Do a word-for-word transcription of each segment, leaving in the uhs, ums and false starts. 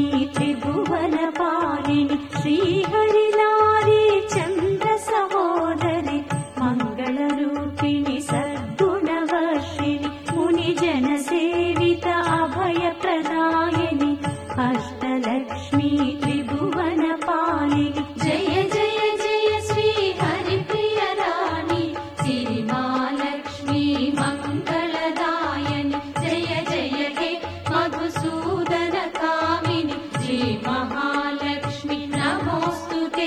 త్రిభువన పాలిని శ్రీహరిలారి చంద్ర సహోదరి మంగళ రూపిణి సద్గుణవర్షిణి ముని జన సేవిత అభయ ప్రదాయని అష్టలక్ష్మి త్రిభువన పాలిని జయ జయ జయ శ్రీ హరిప్రియ రాణి సిరిమాలక్ష్మి మంగళదాయని జయ జయ హే మధుసూదన కామిని శ్రీ మహాలక్ష్మి నమోస్తుతే.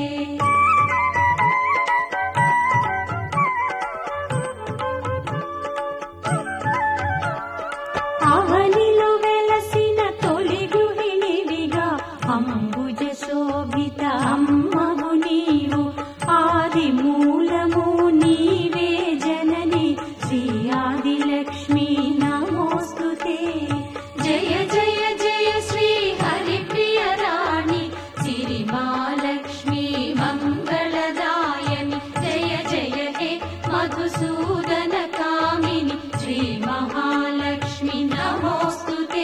అవనిలో వెలసిన తొలి గృహిణివిగా అంబుజ శోభిత అమ్మవు నీవు ఆది మూలము నీవే జనని శ్రీ ఆదిలక్ష్మి నమోస్తుతే. జయ జయ జయ శ్రీ హరిప్రియ రాణి సిరిమాలక్ష్మి మంగళదాయని జయ జయ హే మధుసూదన కామిని శ్రీ మహాలక్ష్మి నమోస్తుతే.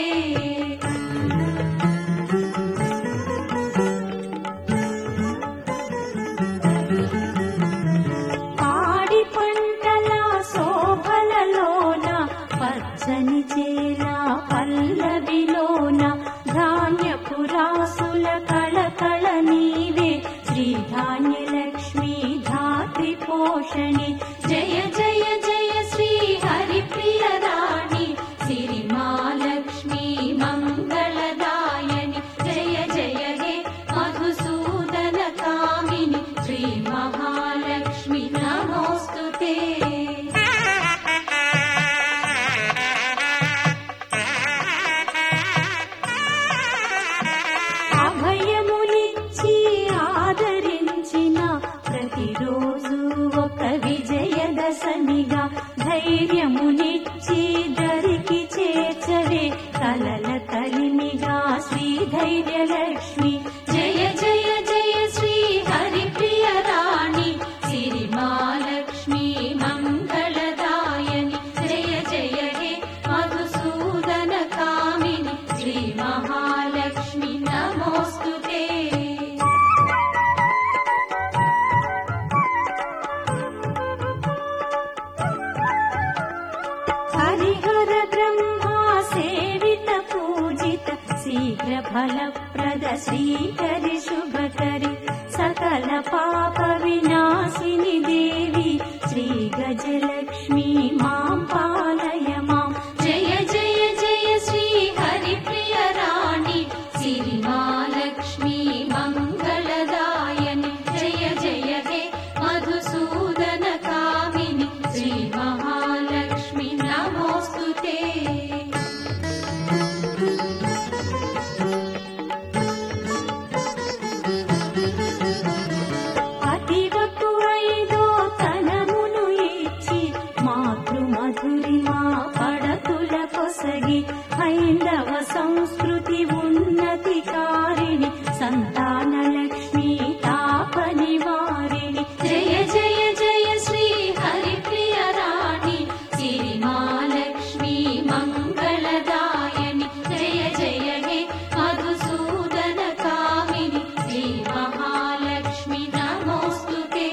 పాడి పంటల శోభలలోన పచ్చని చేల పల్లవిలోన ధాన్యపు రాసుల కళకళ నీవే శ్రీ ధాన్యలక్ష్మి ధాత్రి పోషణి జయ జయ జయ శ్రీ హరిప్రియ రాణి సిరిమాలక్ష్మి మంగళదాయని జయ జయ హే మధుసూదన కామిని శ్రీ మహాలక్ష్మి నమోస్తుతే. అభయమునిచ్చి ఆదరించిన ప్రతిరోజు ఒక విజయదశమిగా ధైర్యమునిచ్చి దరికి చేర్చవే కలల కలిమిగా శ్రీ ధైర్యలక్ష్మి జయ జయ జయ శ్రీ హరిప్రియ రాణి సిరిమాలక్ష్మి మంగళదాయని జయ జయ హే మధుసూదన కామిని శ్రీ మహాలక్ష్మి నమోస్తుతే. హరిహర బ్రహ్మా సేవిత పూజిత శీఘ్ర ఫలప్రద శ్రీకరి శుభకరి సకల పాప వినాశిని దేవి శ్రీ గజలక్ష్మి మాం పాలయ మాం జయ జయ జయ శ్రీ హరిప్రియ రాణి సిరిమాలక్ష్మి మంగళదాయని జయ జయ హే మధుసూదన కామిని శ్రీ మహాలక్ష్మి నమోస్తుతే. అతివకు ఐదో తనమును ఇచ్చి మాతృ మధురిమా పడతుల కొసగి హైందవ సంస్కృతి ఉన్నతి కారిణి సంతాన లక్ష్మి తాప నివారిణి జయ జయ జయ శ్రీ హరిప్రియ రాణి సిరిమాలక్ష్మి మంగళదాయని జయ జయ హే మధుసూదన కామిని శ్రీ మహాలక్ష్మి నమోస్తుతే.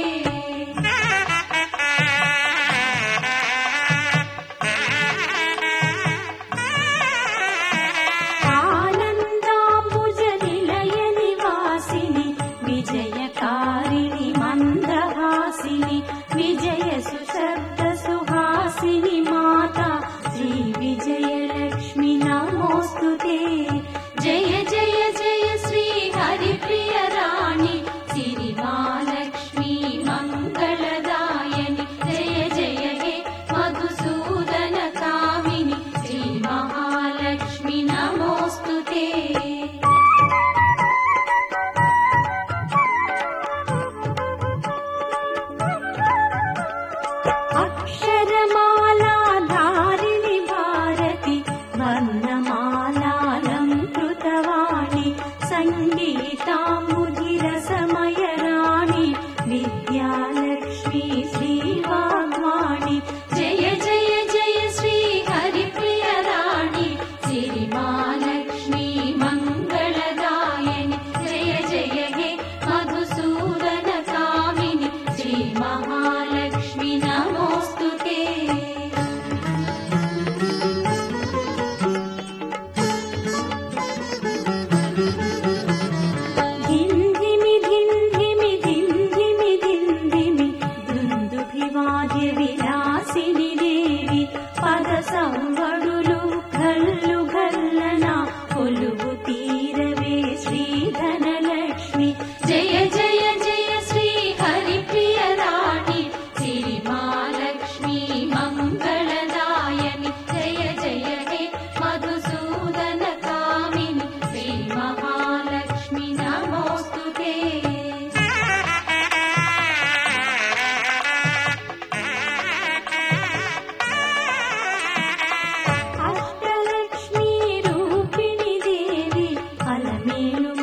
ఆనందాంబుజ నిలయ నివాసిని విజయకారిణి మందహాసిని విజయ సుశబ్ద సుహాసిని మాతా శ్రీ విజయలక్ష్మి నమోస్తుతే. జయ జయ జయ శ్రీ హరిప్రియ రాణి సిరిమాలక్ష్మి మంగళదాయని జయ జయ హే మధుసూదన కామిని శ్రీ మహాలక్ష్మి నమోస్తుతే. అక్షరమాలా ధారిణి భారతి వర్ణమాలాలంకృతవాణి సంగీతాంబుధి రసమయ రాణి విద్యాలక్ష్మి శ్రీవాగ్వాణి జయ జయ జయ శ్రీ హరిప్రియ రాణి సిరిమాలక్ష్మి మంగళ మేలు